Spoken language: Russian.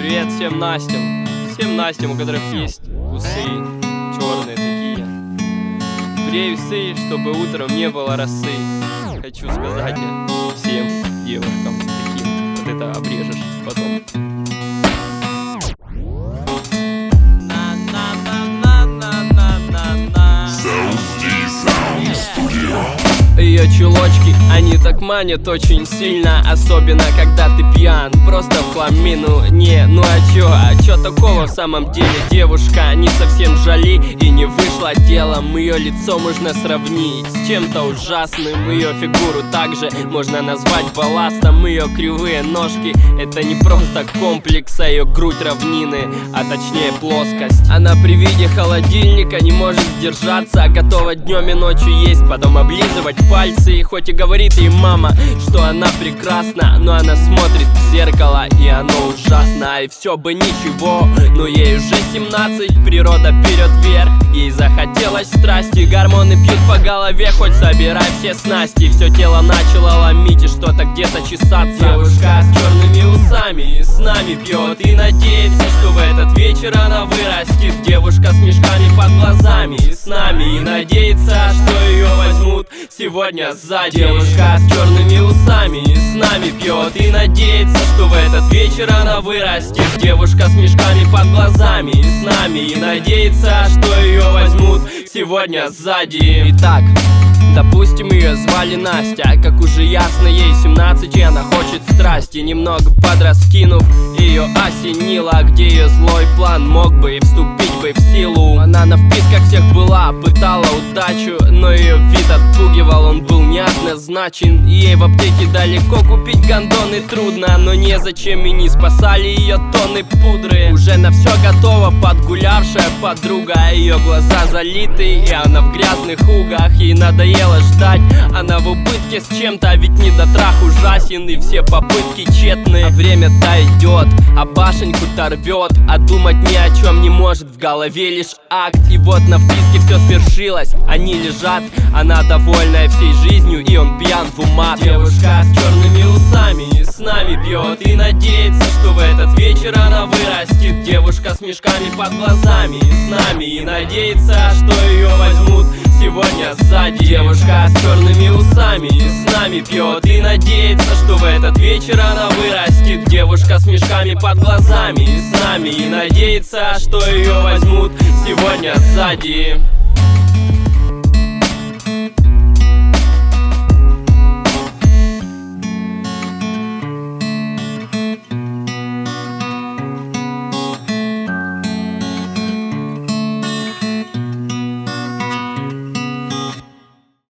Привет всем Настям, у которых есть усы черные такие. Брею усы, чтобы утром не было росы. Хочу сказать всем девушкам таким, вот это обрежешь потом. Ее чулочки, они так манят очень сильно, особенно когда ты пьян, просто в хламину. Ну а чё такого в самом деле? Девушка не совсем жали и не вышла делом. Ее лицо можно сравнить с чем-то ужасным. Ее фигуру также можно назвать балластом. Ее кривые ножки — это не просто комплекс, а ее грудь равнины, а точнее плоскость. Она при виде холодильника не может сдержаться, готова днем и ночью есть, потом облизывать пальцы. Хоть и говорит ей мама, что она прекрасна, но она смотрит в зеркало, и оно ужасно. И все бы ничего, но ей уже 17, природа берет вверх. Ей захотелось страсти, гормоны бьют по голове, хоть собирай все снасти. Все тело начало ломить и что-то где-то чесаться. Девушка с черными усами с нами пьет и надеется, что в этот вечер она вырастет. Девушка с мешками под глазами с нами и надеется, что ее возьмут сегодня сзади. Девушка с черными усами с нами пьет и надеется, что в этот вечер она вырастет. Девушка с мешками под глазами с нами и надеется, что ее возьмут сегодня сзади. Итак, допустим, ее звали Настя. Как уже ясно, ей 17, и она хочет страсти. Немного подраскинув, ее осенило, где ее злой план мог бы и вступить бы в силу. Она на вписках всех была, пытала удачу, но ее вид отпугивал, он был неоднозначен. Ей в аптеке далеко купить гондоны трудно, но незачем и не спасали ее тонны пудры. Уже на все готова подгулявшая подруга, ее глаза залиты, и она в грязных угах. Ей надоело ждать, она в убытке с чем-то, ведь недотрах ужасен, и все попытки тщетны. А время-то идет, а башеньку-то рвет, а думать ни о чем не может, в голове лишь акт. И вот на вписке все свершилось, они лежат, она довольная всей жизнью, и он пьян в умат. Девушка с черными усами с нами пьет и надеется, что в этот вечер она вырастет. Девушка с мешками под глазами с нами и надеется, что ее возьмут сегодня сзади. Девушка с черными усами с нами пьет и надеется, что в этот вечер она вырастет. Девушка с мешками под глазами с нами и надеется, что ее возьмут сегодня сзади.